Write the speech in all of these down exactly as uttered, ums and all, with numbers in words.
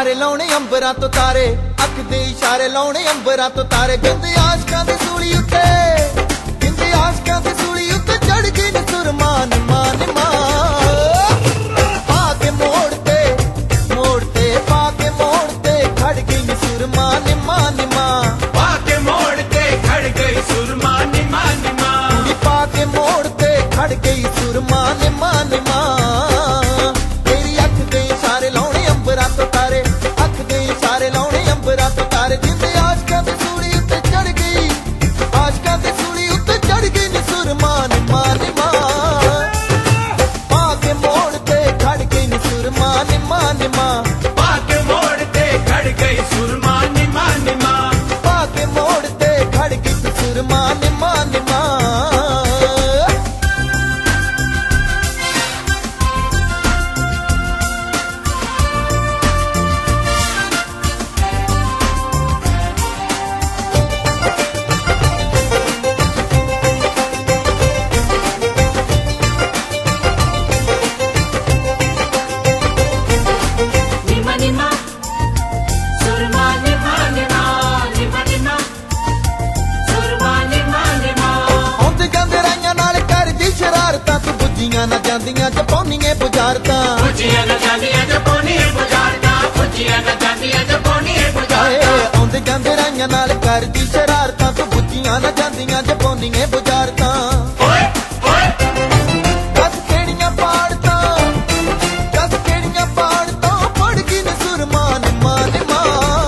इशारे लाने अंबरां तो तारे, अख दे इशारे लाने अंबरां तो तारे। बिंद आशकां दी सूली उत्ते, बिंद आशकां दी सूली उत्ते चढ़ गई नी सुरमा निम्मा निम्मा। पाके मोड़ते मोड़ते पाके मोड़ते खड़ गई नी सुरमा निम्मा निम्मा। पाके मोड़ते खड़ गई सुरमा निम्मा निम्मा। पाके मोड़ते खड़ गई सुरमा निम्मा निम्मा। तेरी अख दे इशारे लाने अंबरां तो तारे, अख दे इशारे लाने अंबरां तो तारे। जिंदे आशकां दी सूली उत्ते चढ़ गई, आशकां दी सूली उत्ते चढ़ गई नी सुरमा निम्मा निम्मा। पाके मोड़ते खड़ गई नी सुरमा निम्मा निम्मा। पाके मोड़ते खड़ गई सुरमा निम्मा निम्मा। पाके मोड़ते खड़ गई सुरमा निम्मा निम्मा। ना जांदियां जपोनिए बुझारतां, बुझियां ना जांदियां जपोनिए बुझारतां, बुझियां ना जांदियां जपोनिए बुझारतां। आउंदे जांदे राइयां नाल करदी शरारतां, तू बुझियां ना जांदियां जपोनिए बुझारतां। ओए ओए कद केड़ियां पाड़तां, कद केड़ियां पाड़तां पड़ गई न सुरमा निम्मा निम्मा।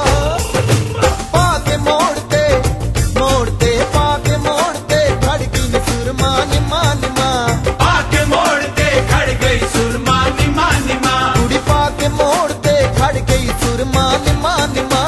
पाके मोड़ते मोड़ते पाके मोड़ते खड़ गई न सुरमा निम्मा निम्मा। पाके मोड़ते खड़ गई सुरमा निम्मा निम्मा। कुड़ी पाके मोड़ते खड़ गई सुरमा निम्मा निम्मा।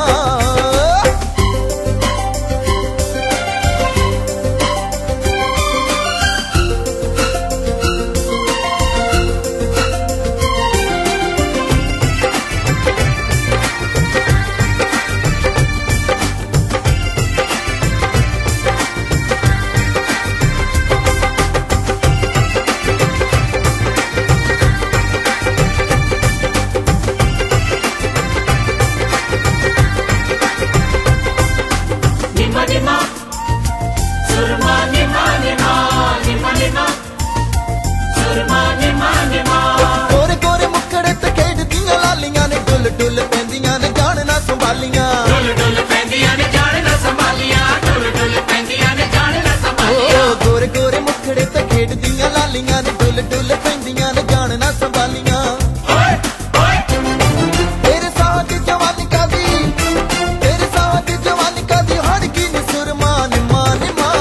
गोरे गोरे मुखड़े ते खेडदियां लालियां ने, डुल डुल पैंदियां ने जान ना संभालियां। डुल डुल पैंदियां ने जान ना संभालियां, डुल डुल पैंदियां ने जान ना संभालियां। गोरे गोरे मुखड़े ते खेडदियां लालियां ने, डुल डुल पैंदियां ने जान ना संभालियां। ओए ओए तेरे साथ जवानी का दी, तेरे साथ जवानी का दी हड़ गई नी सुरमा निम्मा निम्मा।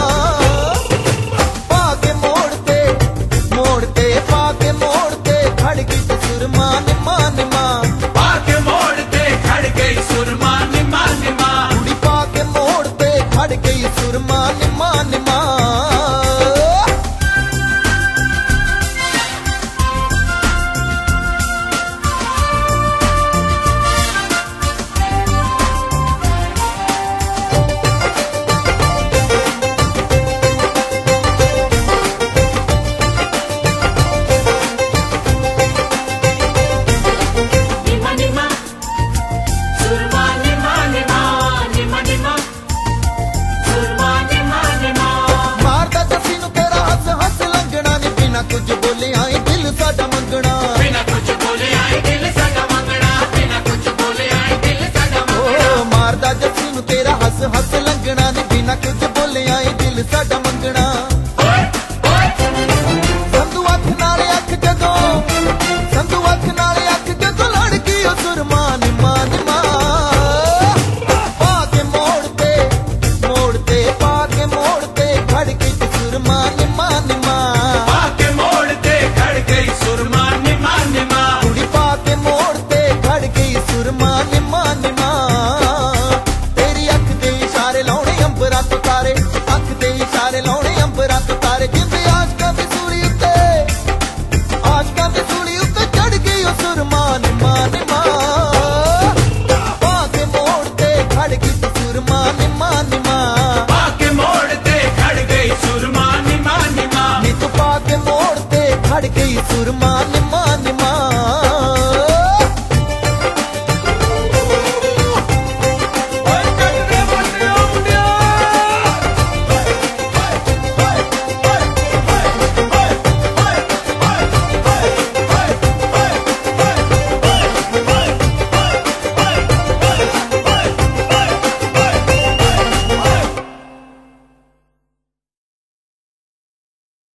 पाके मोड़ते मोड़ते पाके मोड़ते खड़ गई सुरमा निम्मा निम्मा। पाके मोड़ते खड़ गई सुरमा निम्मा निम्मा। कुड़ी पाके मोड़ते खड़ गई सुरमा निम्मा निम्मा। कुछ बोले आए दिल साडा मंगना, बिना कुछ बोले आए दिल साडा मंगना, बिना कुछ बोले आए दिल साडा मंगना। ओ मारदा जस्सी नू तेरा हस हस लंघना नी, बिना कुछ बोले आए दिल साडा